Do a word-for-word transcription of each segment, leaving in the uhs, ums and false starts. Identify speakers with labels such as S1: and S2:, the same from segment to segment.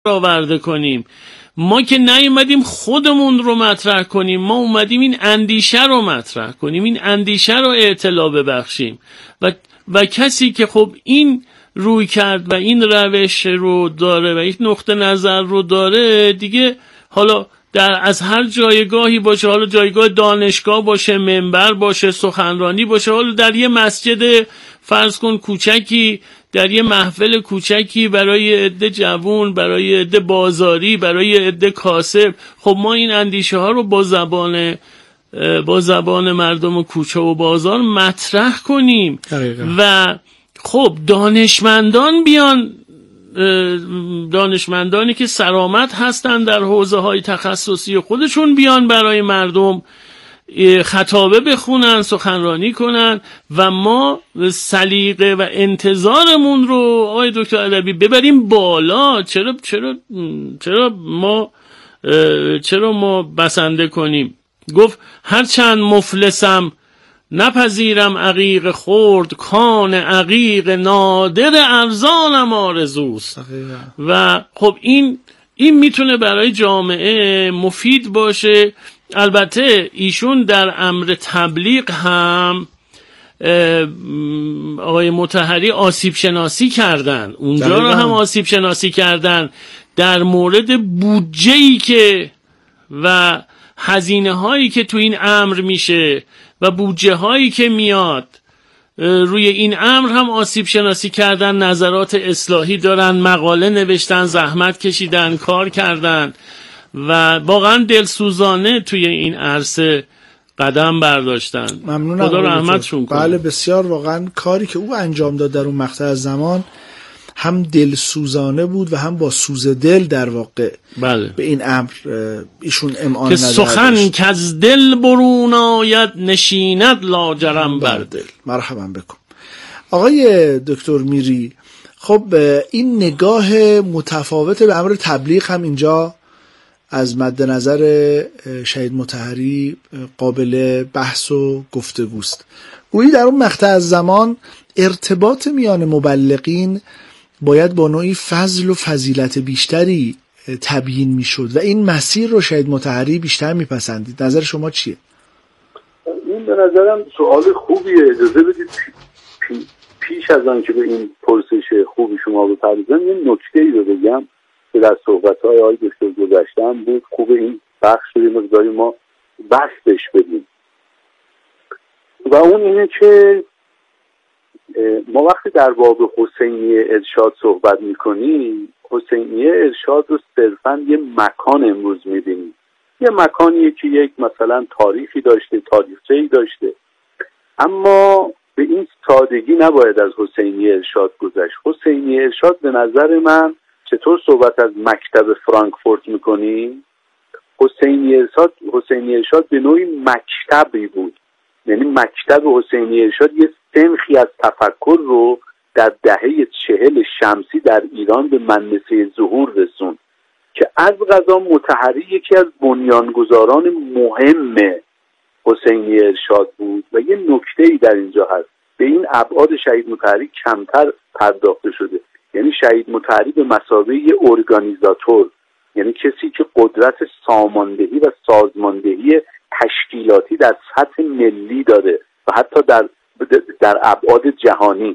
S1: آورده کنیم. ما که نیومدیم خودمون رو مطرح کنیم، ما اومدیم این اندیشه رو مطرح کنیم، این اندیشه رو اطلاع ببخشیم و و کسی که خب این روی کرد و این روش رو داره و این نقطه نظر رو داره دیگه، حالا در از هر جایگاهی باشه، حالا جایگاه دانشگاه باشه، منبر باشه، سخنرانی باشه، حالا در یه مسجد فرض کن کوچکی، در یه محفل کوچکی برای عده جوون، برای عده بازاری، برای عده کاسب، خب ما این اندیشه ها رو با زبان با زبان مردم و کوچه و بازار مطرح کنیم دقیقا. و خب دانشمندان بیان، دانشمندانی که سرآمد هستن در حوزه های تخصصی خودشون بیان برای مردم خطابه بخونن، سخنرانی کنن و ما سلیقه و انتظارمون رو آقای دکتر علوی ببریم بالا. چرا چرا چرا ما چرا ما بسنده کنیم؟ گفت هرچند مفلسم نپذیرم عقیق خورد، کان عقیق نادر ارزانم آرزوست. و خب این این میتونه برای جامعه مفید باشه. البته ایشون در امر تبلیغ هم آقای مطهری آسیب شناسی کردن، اونجا رو هم آسیب شناسی کردن در مورد بودجه‌ای که و هزینه هایی که تو این امر میشه و بودجه هایی که میاد روی این امر هم آسیب شناسی کردن، نظرات اصلاحی دارن، مقاله نوشتن، زحمت کشیدن، کار کردن و واقعا دلسوزانه توی این عرصه قدم برداشتن.
S2: ممنونم،
S1: خدا رحمتشون کنه.
S2: بله بسیار، واقعا کاری که او انجام داد در اون مقطع از زمان هم دلسوزانه بود و هم با سوز دل در واقع
S1: بله.
S2: به این امر ایشون امعان
S1: که
S2: نظر
S1: سخن که از دل برون آید نشیند لاجرم بر دل.
S2: مرحبا بکن آقای دکتر میری. خب این نگاه متفاوت به امر تبلیغ هم اینجا از مد نظر شهید مطهری قابل بحث و گفتگوست. گویی در اون مقطع از زمان ارتباط میان مبلغین باید با نوعی فضل و فضیلت بیشتری تبیین میشد و این مسیر رو شهید مطهری بیشتر میپسندید. نظر شما چیه؟
S3: این به نظرم سوال خوبیه. اجازه بدید پی پیش از آن که به این پرسش خوبی شما بپردازم یه نکته‌ای رو بگم که در صحبت‌های آقای دکتر گذشتم بود. خوب این بخش رو مقداری ما بستش بدیم و اون اینه که ما وقتی در باب حسینیه ارشاد صحبت میکنیم، حسینیه ارشاد رو صرفاً یه مکان امروز میبینیم، یه مکانیه که یک مثلا تاریخی داشته، تاریخچه‌ای داشته، اما به این سادگی نباید از حسینیه ارشاد گذشت. حسینیه ارشاد به نظر من چطور صحبت از مکتب فرانکفورت میکنیم، حسینیه ارشاد حسینیه ارشاد به نوعی مکتبی بود. یعنی مکتب حسینیه ارشاد یه سنخی از تفکر رو در دهه چهل شمسی در ایران به منصه ظهور رسوند که از قضا مطهری یکی از بنیانگذاران مهم حسینیه ارشاد بود. و یه نکته‌ای در اینجا هست، به این ابعاد شهید مطهری کمتر پرداخته شده. یعنی شهید مطهری به مثابه یه ارگانیزاتور، یعنی کسی که قدرت ساماندهی و سازماندهی تشکیلاتی در سطح ملی داره و حتی در در ابعاد جهانی.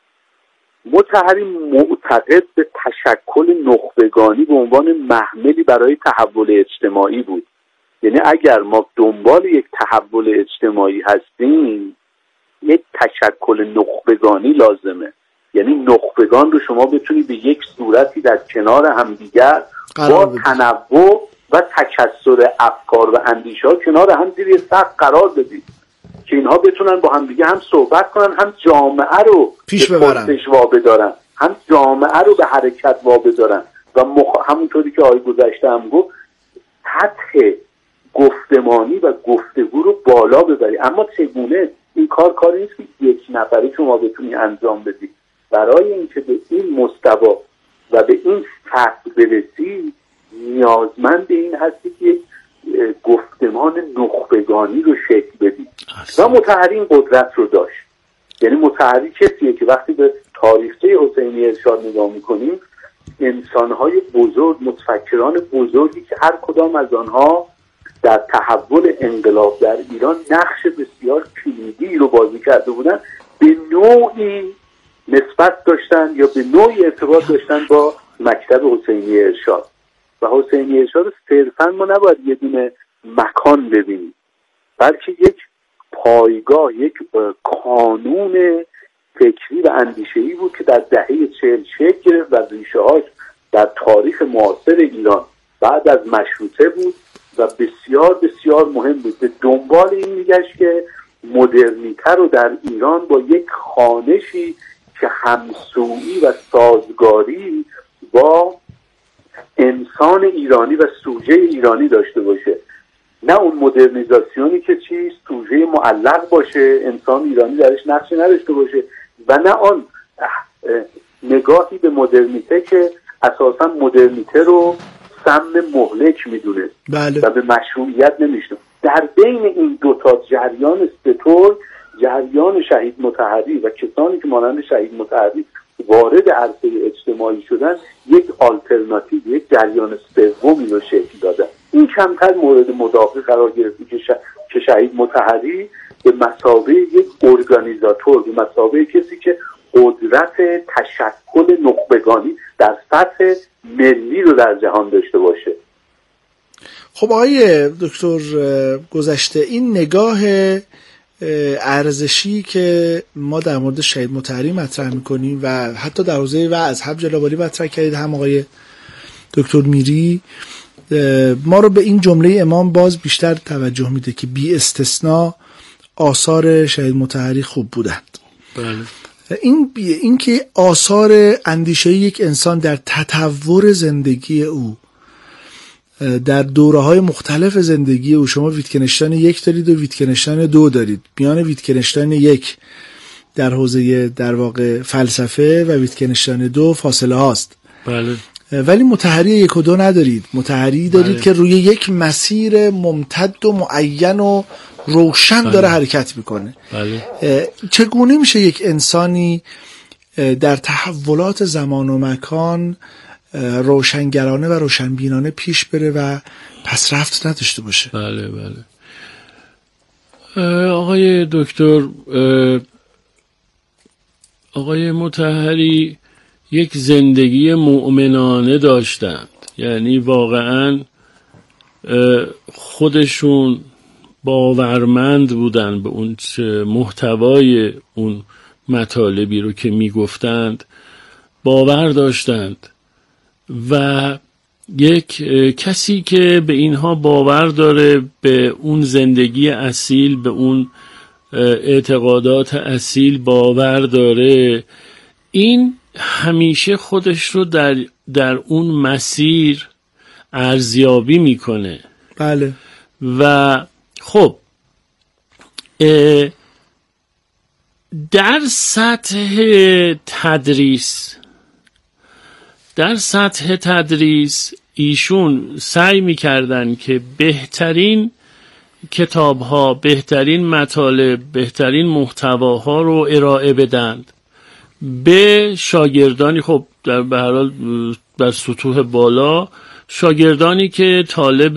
S3: مطهری معتقد به تشکل نخبگانی به عنوان محملی برای تحول اجتماعی بود. یعنی اگر ما دنبال یک تحول اجتماعی هستیم، یک تشکل نخبگانی لازمه. یعنی نخبگان رو شما بتونی به یک صورتی در کنار همدیگر با تنوع و تکثر افکار و اندیشه ها کنار هم زیر سقف قرار بدید که اینها بتونن با هم دیگه هم صحبت کنن، هم جامعه رو
S2: پیش
S3: به پرسش وابدارن، هم جامعه رو به حرکت وابدارن و مخ... همونطوری که آقای گذشته هم گفت سطح گفتمانی و گفتگو رو بالا ببری. اما چگونه؟ این کار کاری نیست که یک نفری شما بتونی انجام بدی. برای اینکه به این مستوی و به این سطح برسی نیازمند این هستی که گفتمان نخبگانی رو شکل بدی و مطهری این قدرت رو داشت. یعنی مطهری کسیه که وقتی به تاریخچه حسینیه ارشاد نگاه میکنیم انسانهای بزرگ، متفکران بزرگی که هر کدام از آنها در تحول انقلاب در ایران نقش بسیار کلیدی رو بازی کرده بودن، به نوعی نسبت داشتن یا به نوعی ارتباط داشتن با مکتب حسینی ارشاد. و حسینی ارشاد صرفا ما نباید یه دونه مکان ببینیم، بلکه یک پایگاه، یک کانون فکری و اندیشه‌ای بود که در دهه چهل شکل گرفت و ریشه‌هاش در تاریخ معاصر ایران بعد از مشروطه بود و بسیار بسیار مهم بود. به دنبال این میگشت که مدرنیته رو در ایران با یک خوانشی که همسویی و سازگاری با انسان ایرانی و سوژه ایرانی داشته باشه، نه اون مدرنیزاسیونی که چیست سوژه معلق باشه، انسان ایرانی درش نقشی نداشته باشه، و نه آن نگاهی به مدرنیته که اساسا مدرنیته رو سم مهلک میدونه
S2: بله.
S3: و به مشروعیت نمیشنه. در بین این دوتا جریان ستور، جریان شهید مطهری و کسانی که مانند شهید مطهری وارد عرصه اجتماعی شدن، یک آلترناتیو، یک جریان سومی رو شکل دادن. این کمتر مورد مدافع قرار گرفتی که, ش... که شهید مطهری به مثابه یک ارگانیزاتور، به مثابه کسی که قدرت تشکل نخبگانی در سطح ملی رو در جهان داشته باشه.
S2: خب آقای دکتر گذشته، این نگاه ارزشی که ما در مورد شهید مطهری مطرح میکنیم و حتی در حوزه وعظ هم جلابالی مطرح کردید هم آقای دکتر میری، ما رو به این جمله امام باز بیشتر توجه میده که بی استثناء آثار شهید مطهری خوب بودند.
S1: بله.
S2: این این که آثار اندیشه یک انسان در تطور زندگی او، در دوره‌های مختلف زندگی او، شما ویتکنشتاین یک دارید و ویتکنشتاین دو دارید. میان ویتکنشتاین یک در حوزه در واقع فلسفه و ویتکنشتاین دو فاصله هاست.
S1: بله.
S2: ولی مطهری یک و دو ندارید. مطهری دارید بله. که روی یک مسیر ممتد و معین و روشن بله. داره حرکت میکنه.
S1: بله.
S2: چگونه میشه یک انسانی در تحولات زمان و مکان روشنگرانه و روشنبینانه پیش بره و پس رفت نداشته باشه؟
S1: بله بله. آقای دکتر، آقای مطهری یک زندگی مؤمنانه داشتند، یعنی واقعا خودشون باورمند بودن به اون محتوای اون مطالبی رو که میگفتند، باور داشتند و یک کسی که به اینها باور داره، به اون زندگی اصیل، به اون اعتقادات اصیل باور داره، این همیشه خودش رو در در اون مسیر ارزیابی میکنه.
S2: بله.
S1: و خب در سطح تدریس در سطح تدریس ایشون سعی میکردن که بهترین کتاب‌ها، بهترین مطالب، بهترین محتواها رو ارائه بدند به شاگردانی، خب در به هر حال بر سطوح بالا، شاگردانی که طالب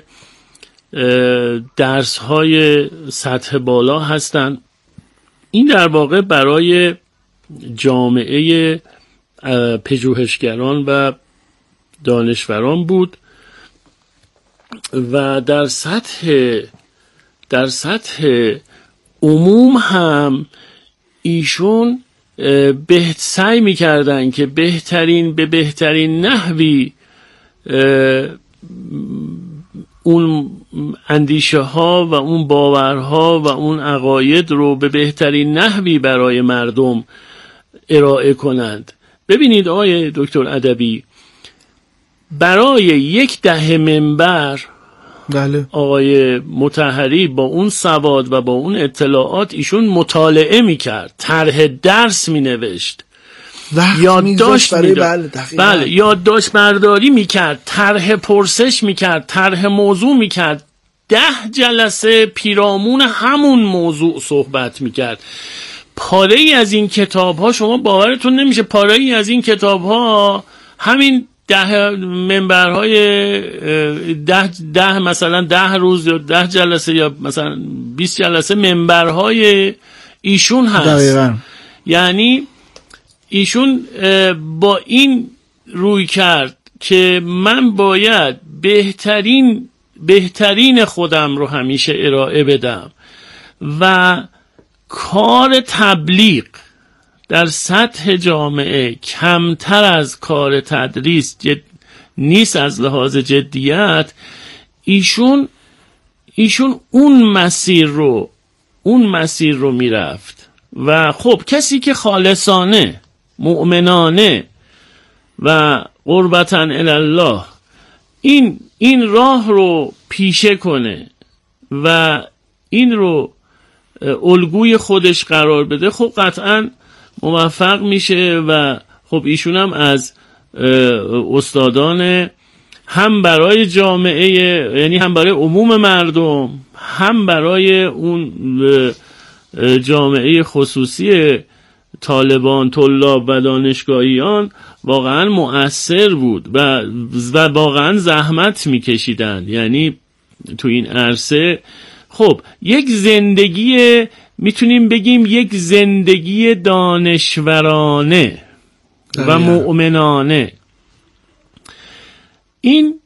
S1: درس‌های سطح بالا هستند. این در واقع برای جامعه پژوهشگران و دانشوران بود و در سطح در سطح عموم هم ایشون به سعی می‌کردن که بهترین به بهترین نحوی اون اندیشه ها و اون باورها و اون عقاید رو به بهترین نحوی برای مردم ارائه کنند. ببینید آقای دکتر ادبی، برای یک دهه منبر
S2: بله.
S1: آقای مطهری با اون سواد و با اون اطلاعات ایشون مطالعه میکرد، طرح درس مینوشت، یادداشت
S2: برای
S1: بله, بله یادداشت برداری میکرد، طرح پرسش میکرد، طرح موضوع میکرد، ده جلسه پیرامون همون موضوع صحبت میکرد. پاره ای از این کتاب ها، شما باورتون نمیشه، پاره ای از این کتاب ها همین ده منبرهای ده, ده مثلا ده روز یا ده جلسه یا مثلا بیست جلسه منبرهای ایشون هست.
S2: دقیقاً.
S1: یعنی ایشون با این روی کرد که من باید بهترین بهترین خودم رو همیشه ارائه بدم و کار تبلیغ در سطح جامعه کمتر از کار تدریس جد... نیست از لحاظ جدیت. ایشون ایشون اون مسیر رو اون مسیر رو میرفت و خب کسی که خالصانه مؤمنانه و قربتاً الله این این راه رو پیشه کنه و این رو الگوی خودش قرار بده، خب قطعاً موفق میشه. و خب ایشون هم از استادان هم برای جامعه، یعنی هم برای عموم مردم، هم برای اون جامعه خصوصی طالبان، طلاب و دانشگاهیان واقعا مؤثر بود و و واقعا زحمت میکشیدن. یعنی تو این عرصه خب یک زندگی، میتونیم بگیم یک زندگی دانشورانه و مؤمنانه. این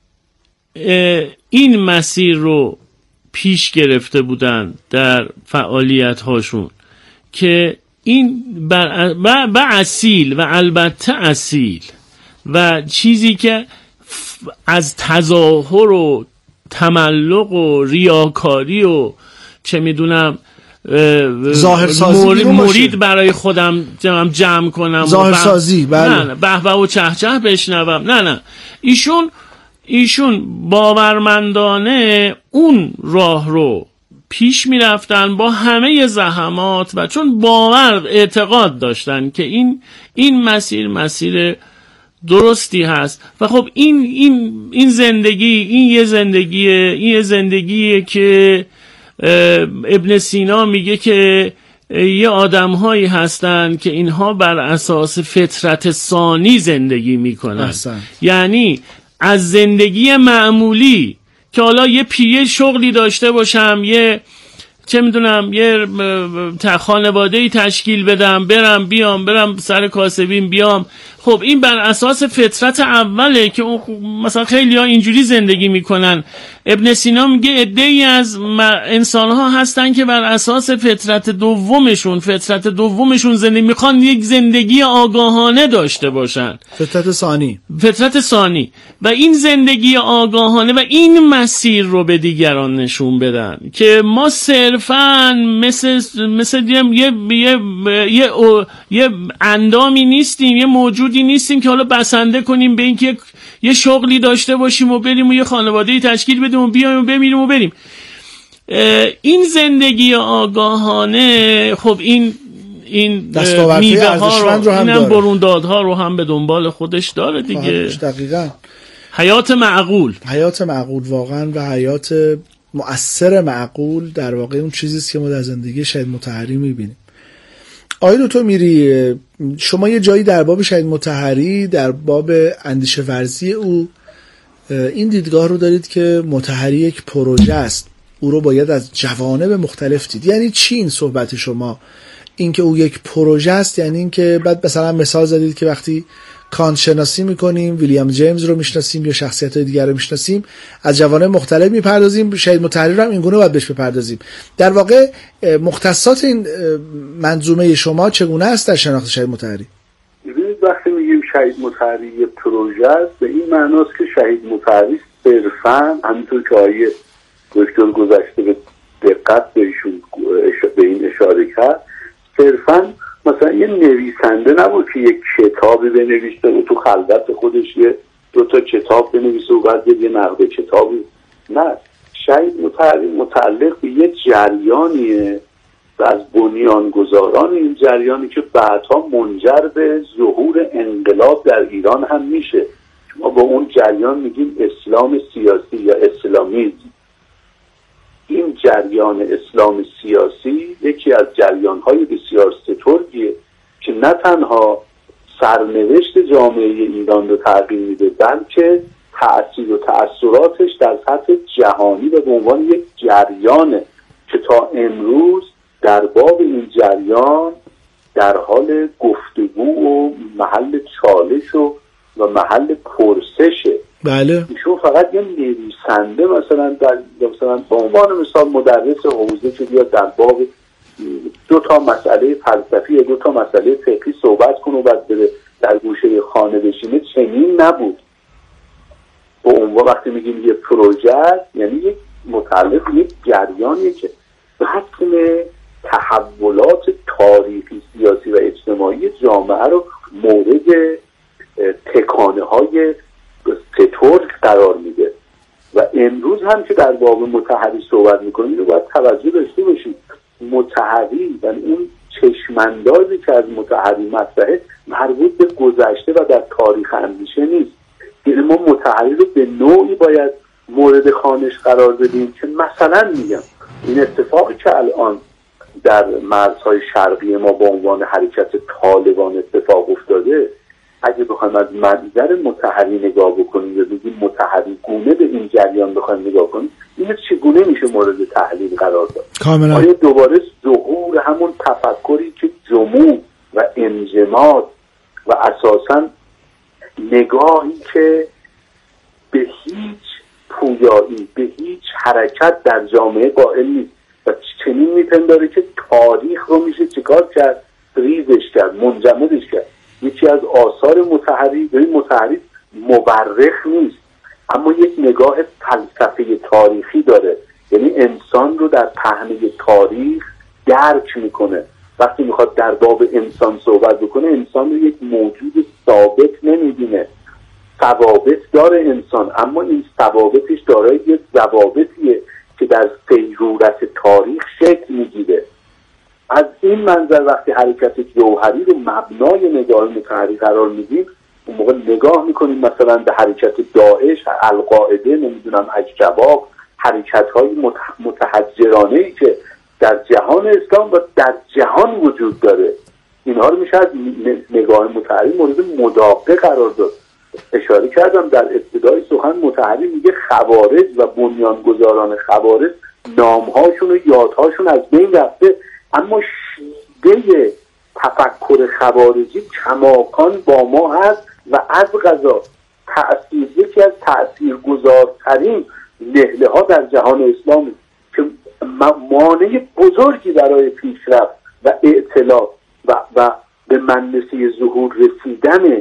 S1: این مسیر رو پیش گرفته بودن در فعالیت هاشون که این بر و اصیل و البته اصیل و چیزی که از تظاهر و تملق و ریاکاری و چه میدونم
S2: ظاهر سازی
S1: مورید, مورید برای خودم جمع کنم،
S2: ظاهر سازی، بله،
S1: نه نه به به و چه چه بشنوم، نه نه ایشون ایشون باورمندانه اون راه رو پیش می رفتن با همه زحمات و چون باور اعتقاد داشتن که این این مسیر مسیر درستی هست. و خب این این این زندگی این یه زندگیه این یه زندگیه که ابن سینا میگه که یه آدم‌هایی هستن که اینها بر اساس فطرت ثانی زندگی میکنن. یعنی از زندگی معمولی که حالا یه پیه شغلی داشته باشم، یه چه میدونم یه خانواده‌ای تشکیل بدم، برم بیام، برم سر کاسبیم بیام، خب این بر اساس فطرت اوله که مثلا خیلی ها اینجوری زندگی میکنن. ابن سینا میگه عده‌ای از انسان‌ها هستن که بر اساس فطرت دومشون فطرت دومشون زندگی میخوان، یک زندگی آگاهانه داشته باشن،
S2: فطرت ثانی
S1: فطرت ثانی و این زندگی آگاهانه و این مسیر رو به دیگران نشون بدن که ما صرفاً مثل مثل یه یه یه, یه, یه اندامی نیستیم، یه موجودی نیستیم که حالا بسنده کنیم به اینکه یه شغلی داشته باشیم و بریم و یه خانواده‌ای تشکیل بدیم و بیایم و بمیریم و بریم. این زندگی آگاهانه خب این این میوه ها رو، اینم بروندادها رو هم به دنبال خودش داره دیگه.
S2: دقیقاً
S1: حیات معقول،
S2: حیات معقول واقعا و حیات مؤثر معقول در واقع اون چیزیست که ما در زندگی شهید مطهری میبینیم. آقای دکتر میری، شما یه جایی در باب شهید مطهری، در باب اندیشه ورزی او این دیدگاه رو دارید که مطهری یک پروژه است، او رو باید از جوانب مختلف دید. یعنی چی این صحبت شما؟ این که او یک پروژه است یعنی این که بعد مثلا مثال زدید که وقتی کانت شناسی میکنیم، ویلیام جیمز رو میشناسیم یا شخصیت‌های دیگر رو میشناسیم، از جوانب مختلف میپردازیم، شهید مطهری رو هم این گونه باید بهش بپردازیم. در واقع مختصات این منظومه شما چگونه است در شناخت شهید مطهری؟
S3: ببینید وقتی میگیم شهید مطهری یه پروژه است، به این معناست که شهید مطهری صرفاً همونطور که آیه دکتر گذشته به دقت بهشون به این اشاره کرد، صرفاً مثلا یه نویسنده نبود که یک کتابی بنویسه و تو خلوت خودش یه دو تا کتاب بنویسه و بعد یه نقد کتابی. نه، شهید مطهری متعلق به یه جریانیه و از بنیانگذاران این جریانی که بعدها منجر به ظهور انقلاب در ایران هم میشه. ما با اون جریان میگیم اسلام سیاسی یا اسلامیزم. این جریان اسلام سیاسی یکی از جریان‌های بسیار سترگیه که نه تنها سرنوشت جامعه ایران رو تغییر میده، بلکه تأثیر و تأثیراتش در سطح جهانی و به عنوان یک جریانه که تا امروز در باب این جریان در حال گفتگو و محل چالش و و محل پرسشه.
S2: بله.
S3: ایشون فقط یه نویسنده مثلا در مثلا به عنوان مثال مدرس حوزه که بیاد در باب دو تا مسئله فلسفی یا دو تا مسئله فقهی صحبت کنه و بعد بره در گوشه خانه بشینه، چنین نبود. به عنوان وقتی میگیم یه پروژه یعنی یک متعلق یک جریانیه که حتم تحولات تاریخی، سیاسی و اجتماعی جامعه رو مورد تکانه های سترگ قرار میده. و امروز هم که در باب مطهری صحبت میکنیم رو باید توجه داشته باشید. مطهری و اون چشماندازی که از مطهری مطرحه مربوط به گذشته و در تاریخ اندیشه نیست. یعنی ما مطهری رو به نوعی باید مورد خوانش قرار بدیم که مثلا میگم این اتفاقی که الان در مرزهای شرقی ما با عنوان حرکت طالبان اتفاق افتاده، اگه بخوایم از منظر مطهری نگاه بکنیم یا بگیم مطهری گونه به این جریان بخوایم نگاه کنیم، این چگونه میشه مورد تحلیل قرار داد؟
S2: کاملا.
S3: آیا دوباره ظهور همون تفکری که جمود و انجماد و اساساً نگاهی که به هیچ پویایی، به هیچ حرکت در جامعه قائل نیست و چنین میپنداره که تاریخ رو میشه چیکار کرد؟ ریزش کرد، منجمدش کرد. یکی از آثار مطهری، به این مطهری مورخ نیست اما یک نگاه فلسفه تاریخی داره، یعنی انسان رو در پهنه تاریخ درک میکنه. وقتی میخواد در باب انسان صحبت بکنه، انسان رو یک موجود ثابت نمیبینه. ثوابت داره انسان، اما این ثوابتش دارای یک ضوابطیه که در سیرورت تاریخ شکل میگیره. از این منظر وقتی حرکت جوهری رو مبنای نگاه مطهری قرار میدیم، اون موقع نگاه میکنیم مثلا به حرکت داعش، القاعده، نمیدونم اجکباب، حرکت های متحجرانه ای که در جهان اسلام و در جهان وجود داره، اینها رو میشه از نگاه مطهری مورد مداقه قرار داد. اشاره کردم در ابتدای سخن، مطهری میگه خوارج و بنیانگذاران خوارج نامهاشون و یادهاشون از بین رفته، اما شیوه تفکر خوارجی کماکان با ما هست و از قضا تأثیر یکی از تأثیرگذارترین نهله ها در جهان اسلامی که مانع بزرگی برای پیشرفت و اطلاع و, و به منصه ظهور رسیدن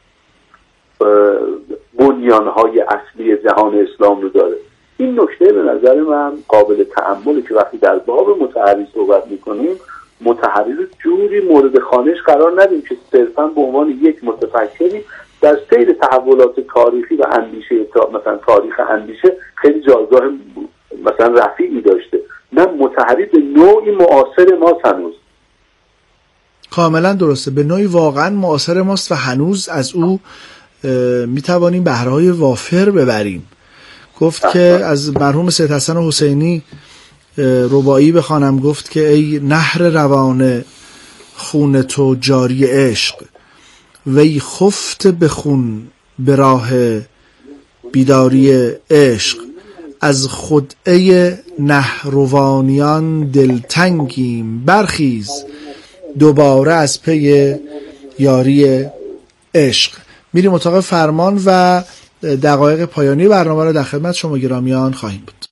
S3: بنیانهای اصلی جهان اسلام رو داره. این نکته به نظر من قابل تأمله که وقتی در باب مطهری صحبت میکنیم، مطهری رو جوری مورد خوانش قرار ندیم که صرفا به عنوان یک متفکری در سیر تحولات تاریخی و اندیشه، مثلا تاریخ اندیشه خیلی جایگاه مثلا رفیعی داشته. نه، مطهری به نوعی معاصر ماست هنوز.
S2: کاملا درسته، به نوعی واقعا معاصر ماست و هنوز از او میتوانیم بهرهای وافر ببریم. گفت که از مرحوم سید حسن حسینی رباعی بخوانم، گفت که ای نهر روان خون تو جاری عشق، وی خفت بخون به راه بیداری عشق، از خدعه نهروانیان دلتنگیم، برخیز دوباره از پی یاری عشق. میریم اتاق فرمان و دقایق پایانی برنامه را در خدمت شما گرامیان خواهیم بود.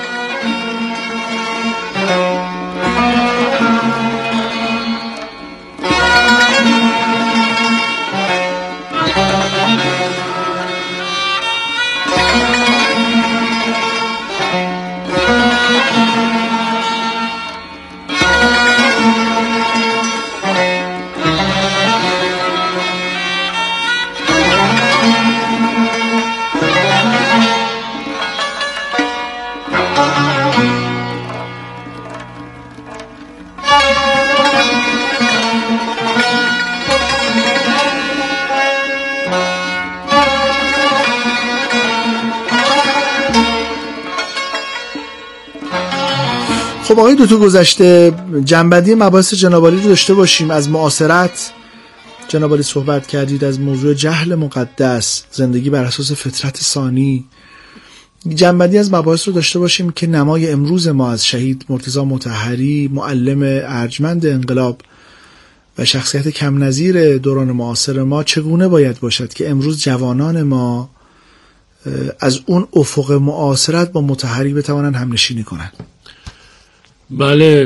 S2: خب آقای دکتر گذشته جنبندی مباحث جناب عالی رو داشته باشیم، از معاصرت جناب عالی صحبت کردید از موضوع جهل مقدس، زندگی بر اساس فطرت ثانی. جنبندی از مباحث رو داشته باشیم که نمای امروز ما از شهید مرتضی مطهری، معلم ارجمند انقلاب و شخصیت کم نظیر دوران معاصر ما، چگونه باید باشد که امروز جوانان ما از اون افق معاصرت با مطهری بتوانند همنشینی کنند.
S1: بله،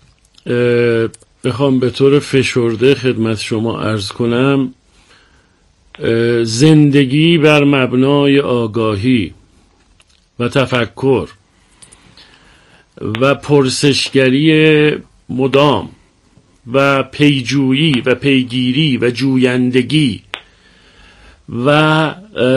S1: بخوام به طور فشرده خدمت شما عرض کنم، زندگی بر مبنای آگاهی و تفکر و پرسشگری مدام و پیجویی و پیگیری و جویندگی و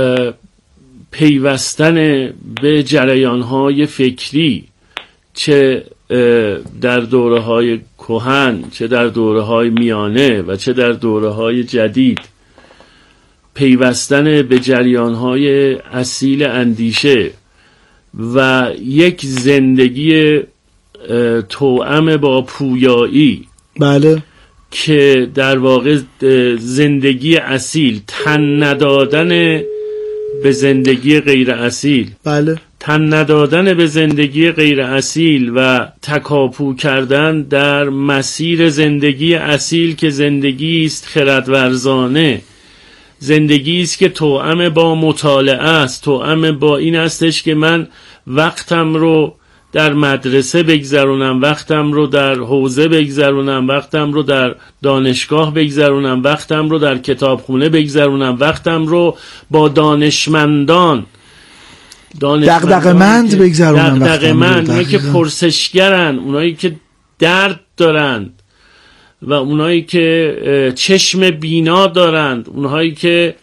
S1: پیوستن به جریان‌های فکری، چه در دوره‌های کهن، چه در دوره‌های میانه و چه در دوره‌های جدید، پیوستن به جریان‌های اصیل اندیشه و یک زندگی توأم با پویایی،
S2: بله،
S1: که در واقع زندگی اصیل، تن ندادن به زندگی غیر اصیل،
S2: بله،
S1: تن ندادن به زندگی غیر اصیل و تکاپو کردن در مسیر زندگی اصیل که زندگی است خردورزانه، زندگی است که توأم با مطالعه است، توأم با این استش که من وقتم رو در مدرسه بگذرونم، وقتم رو در حوزه بگذرونم، وقتم رو در دانشگاه بگذرونم، وقتم رو در کتابخونه بگذرونم، وقتم رو با دانشمندان
S2: دغدغه‌مند بگذرونم،
S1: دغدغه‌مند، اونایی که پرسشگرن، اونایی که درد دارند و اونایی که چشم بینا دارند، اونایی که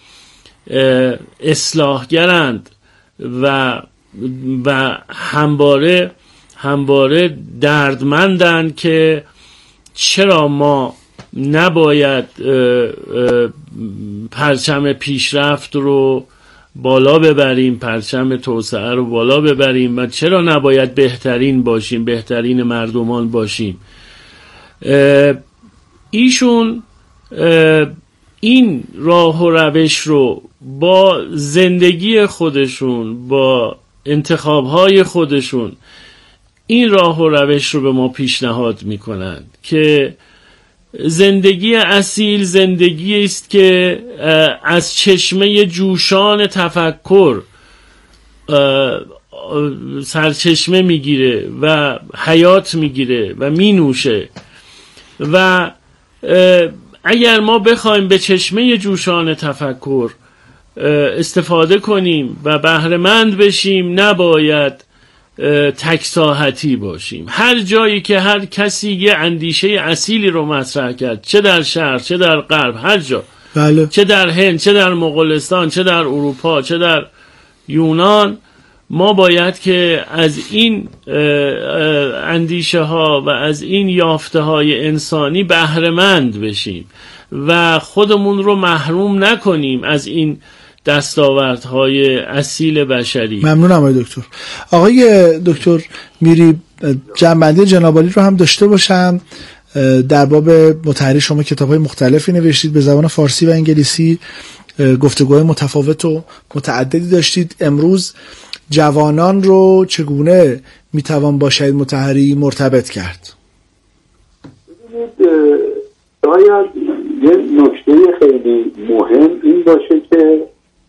S1: اصلاحگرند و و همواره همواره دردمندند که چرا ما نباید پرچم پیشرفت رو بالا ببریم، پرچم توسعه رو بالا ببریم و چرا نباید بهترین باشیم، بهترین مردمان باشیم. ایشون این راه و روش رو با زندگی خودشون، با انتخابهای خودشون، این راه و روش رو به ما پیشنهاد میکنند که زندگی اصیل زندگی است که از چشمه جوشان تفکر سرچشمه میگیره و حیات میگیره و مینوشه و اگر ما بخوایم به چشمه جوشان تفکر استفاده کنیم و بهره‌مند بشیم، نباید تک ساحتی باشیم. هر جایی که هر کسی یه اندیشه اصیلی رو مطرح کرد، چه در شرق چه در غرب، هر جا،
S2: بله،
S1: چه در هند چه در مغولستان چه در اروپا چه در یونان، ما باید که از این اندیشه ها و از این یافته های انسانی بهره‌مند بشیم و خودمون رو محروم نکنیم از این دستاوردهای اصیل بشری.
S2: ممنونم آقای دکتر. آقای دکتر میری، جنبندی جناب عالی رو هم داشته باشم. در باب مطهری شما کتاب‌های مختلفی نوشتید به زبان فارسی و انگلیسی، گفتگوهای متفاوت و متعددی داشتید. امروز جوانان رو چگونه میتوان با شهید مطهری مرتبط کرد؟
S3: باید یه نکته خیلی مهم این باشه که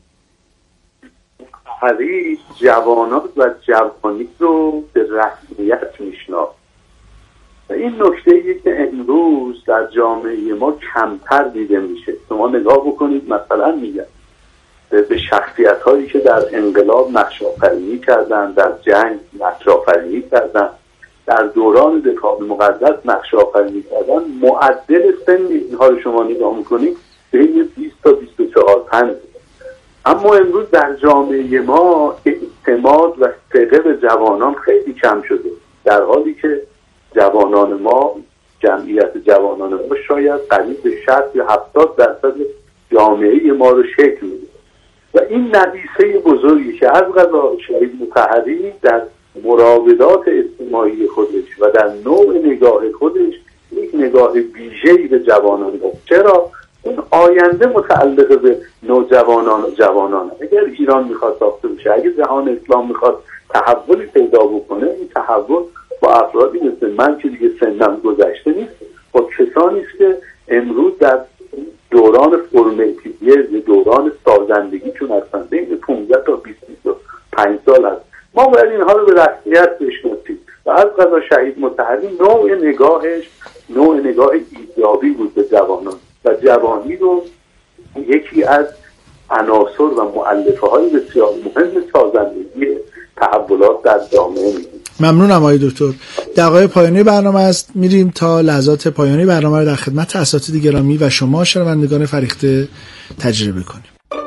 S3: مطهری جوانان و جوانی رو به رسمیت میشناخت و این نکته ایه که امروز در جامعه ما کمتر دیده میشه. شما نگاه بکنید، مثلا میگن به شخصیت هایی که در انقلاب نقش آفرینی کردن، در جنگ نقش آفرینی کردن، در دوران دفاع مقدس نقش آفرینی کردن، معدل سن اینها رو شما نگاه میکنید بین بیست تا بیست و چهار پنج. اما امروز در جامعه ما اعتماد و ثقه به جوانان خیلی کم شده، در حالی که جوانان ما، جمعیت جوانان ما شاید قریب به شصت یا هفتاد درصد جامعه ما رو شکل میده و این نبیسه بزرگی که از قضا شهید مطهری در مراودات اجتماعی خودش و در نوع نگاه خودش یک نگاه ویژه‌ای به جوانان داشت. چرا؟ این آینده متعلق به نوجوانان و جوانان. اگر ایران میخواد ساخته بشه، اگر جهان اسلام میخواد تحولی پیدا بکنه، این تحول با افرادی مثل من که دیگه سنم گذشته نیست، با کسانی است که امروز در دوران فرمیتیوی، دوران سازندگیشون هستن، بین پانزده تا بیست و پنج سال هست. ما باید اینها رو به رسمیت بشناسیم و از قضا شهید مطهری نوع نگاهش نوع نگاه ایجابی بود به جوانان و جوانی رو یکی از عناصر و مؤلفه های بسیار مهم سازندگی تحولات در جامعه می‌دونیم.
S2: ممنونم آقای دکتر. دقایق پایانی برنامه است، میریم تا لحظات پایانی برنامه رو در خدمت اساتید گرامی و شما شنوندگان فریخته تجربه کنیم.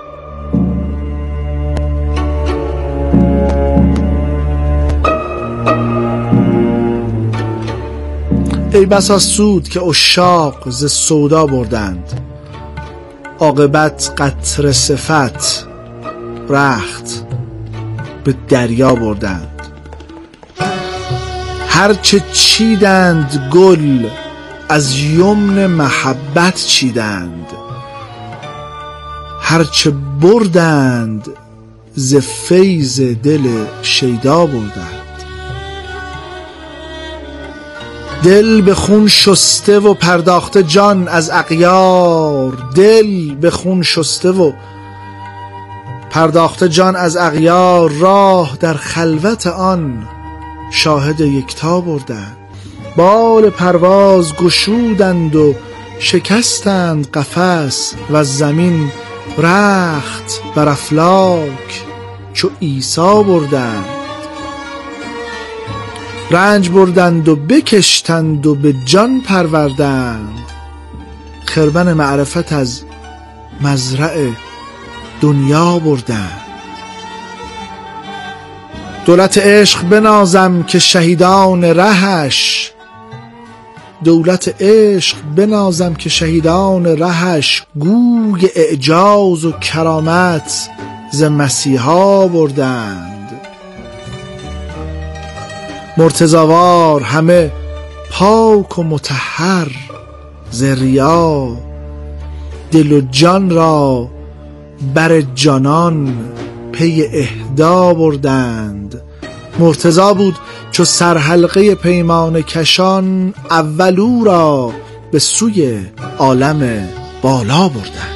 S2: ای بسا سود که عشاق ز سودا بردند، عاقبت قطره صفت رخت به دریا بردند. هرچه چیدند گل از یمن محبت چیدند، هرچه بردند ز فیض دل شیدا بردند. دل به خون شسته و پرداخته جان از اغیار، دل به خون شسته و پرداخته جان از اغیار، راه در خلوت آن شاهد یکتا بردند. بال پرواز گشودند و شکستند قفس، و زمین رخت بر افلاک چو عیسی بردند. رنج بردند و بکشتند و به جان پروردند، خرمن معرفت از مزرع دنیا بردند. دولت عشق بنازم که شهیدان رهش، دولت عشق بنازم که شهیدان رهش، گوی اعجاز و کرامت ز مسیحا بردند. مرتضاوار همه پاک و مطهر ز ریا، دل و جان را بر جانان پی اهدا بردند. مرتضا بود چو سرحلقه پیمان کشان، اولو را به سوی عالم بالا بردند.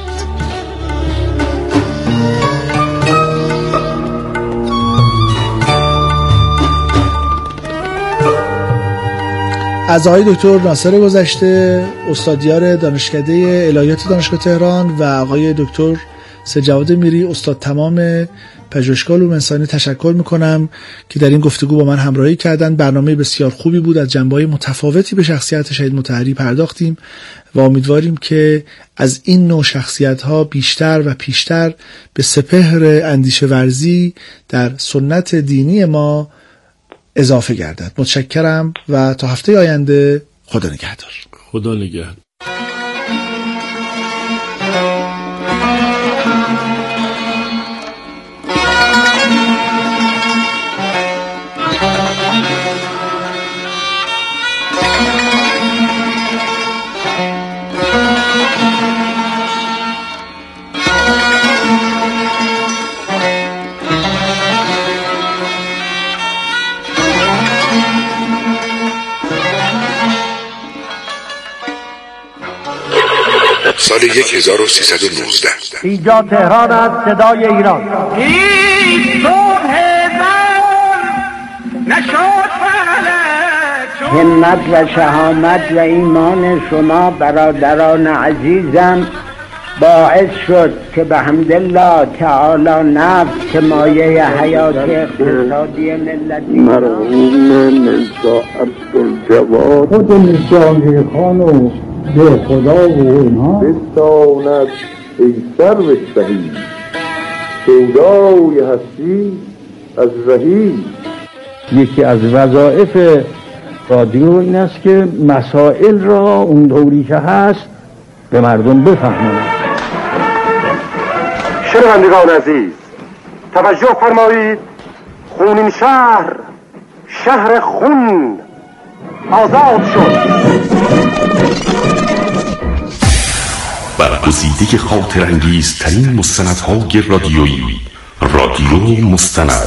S2: از آقای دکتر ناصر گذشته، استادیار دانشکده الهیات دانشگاه تهران، و آقای دکتر سجاد میری، استاد تمام پژوهشگاه علوم انسانی، تشکر میکنم که در این گفتگو با من همراهی کردن. برنامه بسیار خوبی بود، از جنبه‌های متفاوتی به شخصیت شهید مطهری پرداختیم و امیدواریم که از این نوع شخصیت‌ها بیشتر و پیشتر به سپهر اندیشه ورزی در سنت دینی ما اضافه گردد. متشکرم و تا هفته آینده خدا نگهدار.
S1: خدا نگهدار.
S4: سال هزار و سیصد و نوزده
S5: اینجا تهران است، صدای ایران.
S6: این صبح زمان نشد فلک،
S5: همت و شهامت و ایمان شما برادران عزیزم باعث شد که به حمدالله تعالی نفت که مایه حیات اقتصادی ملتی
S3: مرحوم میرزا عبدالجواد
S7: خود میرزا خان و به خدا و اینها
S3: بستاند ای سرو سهی، سودای هستی از رهی.
S7: یکی از وظایف رادیو این است که مسائل را اون دوری که هست به مردم بفهماند.
S8: شنوندگان عزیز توجه فرمایید، خونین شهر، شهر خون آزاد شد.
S4: برگزیده خاطرانگیزترین مستندهای رادیویی، رادیو مستند.